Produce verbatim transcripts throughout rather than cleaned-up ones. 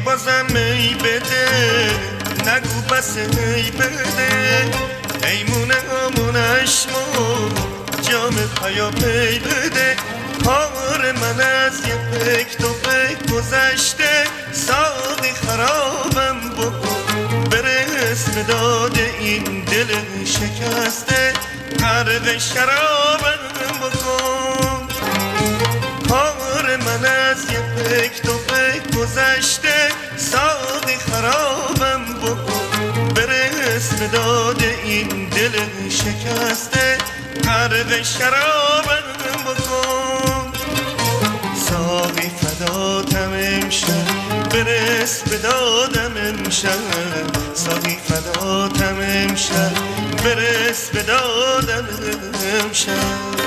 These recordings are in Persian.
بازم ای بده نگو بس ای بده ایمونه همونش ما جام پیا پی بده کار من از یه پک تو پک گذشته ساقی خرابم بکن برس به داد این دل شکسته غرق شرابم بکن کار من از یه پک تو پک گذشته ساقی خرابم بکن برس به داد این دل شکسته غرق شرابم بکن ساقی فداتم امشب برس به دادم امشب ساقی فداتم امشب برس به دادم امشب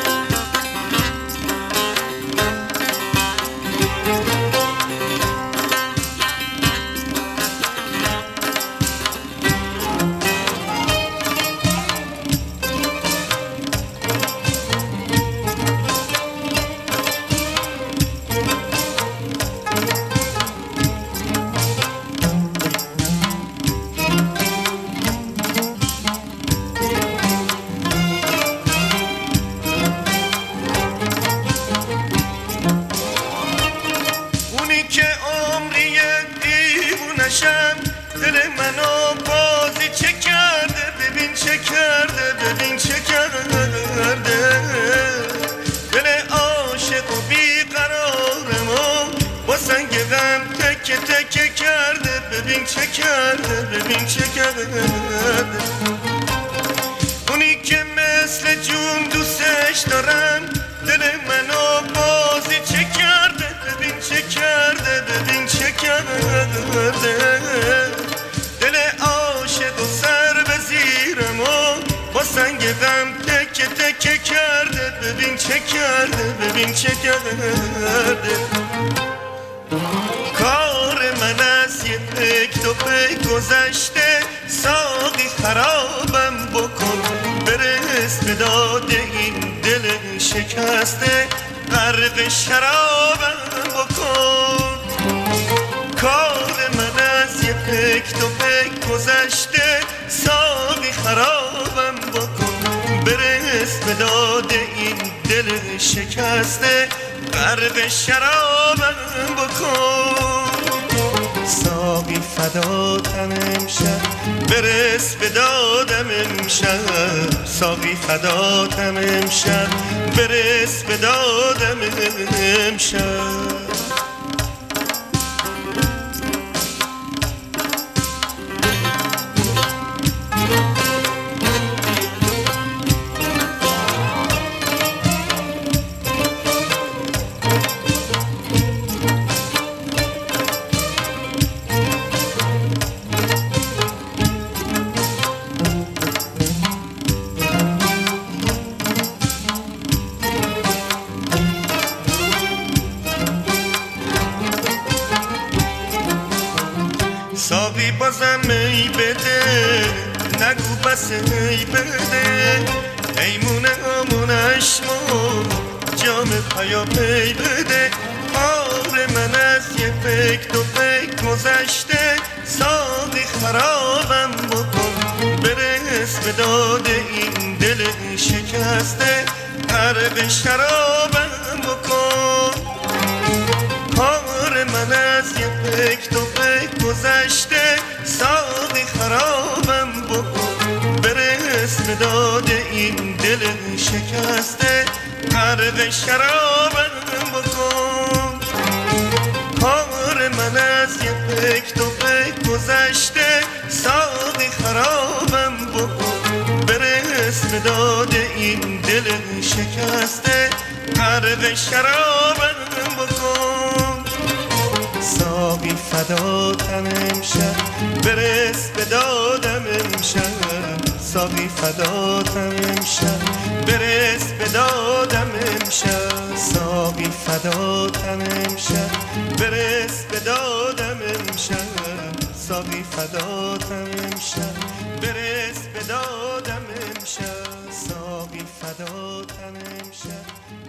دل منو بازی چه کرده ببین چه کرده ببین چه کرده دل عاشق و بیقرارمو با سنگ غم تکه تکه کرده ببین چه کرده ببین چه کرده اونی که مثل جون دوستش دارم دل منو بازی چه کرده ببین چه کرده ببین چه کرده دل عاشق و سر به زیرم و با سنگ غم تکه تکه کرده ببین چه کرده ببین چه کرده کار من از یه پک تو پک گذشته ساقی خرابم بکن برس به داد این دل شکسته غرق شرابم بکن کار من از یه پک تو پک گذشته ساقی خرابم بکن برس به داد این دل شکسته غرق شرابم بکن ساقی فداتم امشب برس به دادم امشب ساقی فداتم امشب برس به دادم امشب ساقی بازم ای بده نگو بس ای بده ایمونه همونش ما جام پیا پی بده کار من از یه پک تو پک گذشته ساقی خرابم بکن برس به داد این دل شکسته غرق شرابم بکن کار من از یه پک تو پک گذشته ساقی خرابم بکن برس به داد این دل شکسته غرق شرابم بکن کار من از یه پک تو پک گذشته ساقی خرابم بکن برس به داد این دل شکسته غرق شرابم بکن ساقی فداتم امشب برس به دادم امشب ساقی فداتم امشب برس به دادم امشب ساقی فداتم امشب برس به دادم امشب ساقی فداتم امشب برس به دادم امشب ساقی فداتم امشب